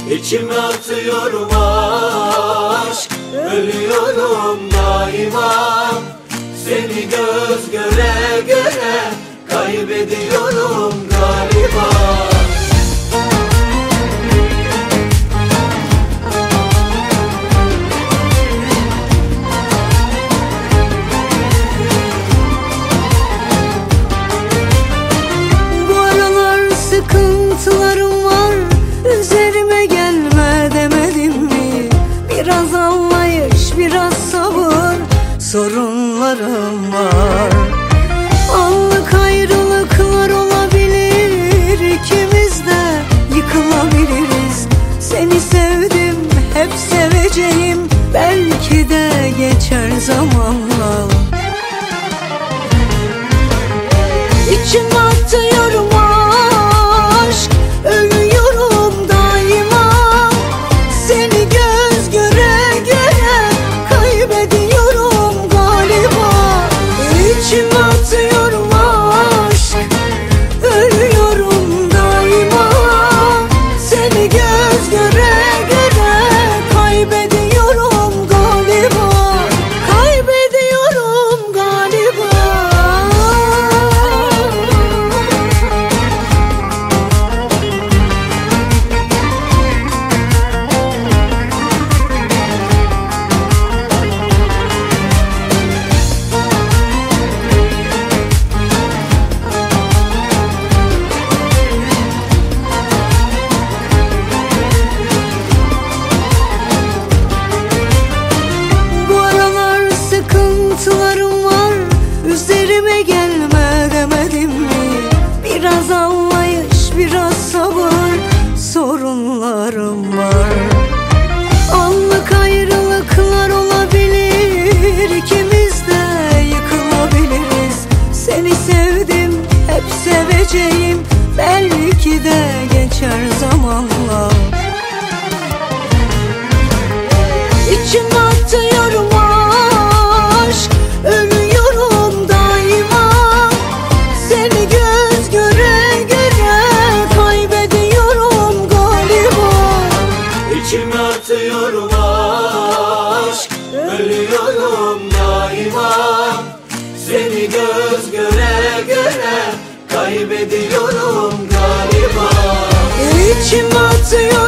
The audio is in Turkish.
İçime atıyorum aşk, ölüyorum daima. Seni göz göre göre kaybediyorum galiba. Bu aralar sıkıntılarım var, üzerime gelme demedim mi? Biraz anlayış, biraz sabır, sorunlarım var. Anlık ayrılıklar olabilir, ikimiz de yıkılabiliriz. Seni sevdim, hep seveceğim, belki de geçer zamanla. İçime atıyorum aşk, ölüyorum daima. Seni göz göre göre kaybediyorum galiba. İçime atıyorum aşk, ölüyorum daima. Seni göz göre göre kaybediyorum galiba. Kaybediyorum galiba. Sıkıntılarım var, üzerime gelme demedim mi? Biraz anlayış, biraz sabır, sorunlarım var. Anlık ayrılıklar olabilir, ikimiz de yıkılabiliriz. Seni sevdim, hep seveceğim, belki de geçer zamanla. İçime atıyorum aşk, ölüyorum daima. Seni göz göre göre kaybediyorum galiba. İçime atıyorum aşk, ölüyorum daima. Seni göz göre göre kaybediyorum galiba. İçime atıyorum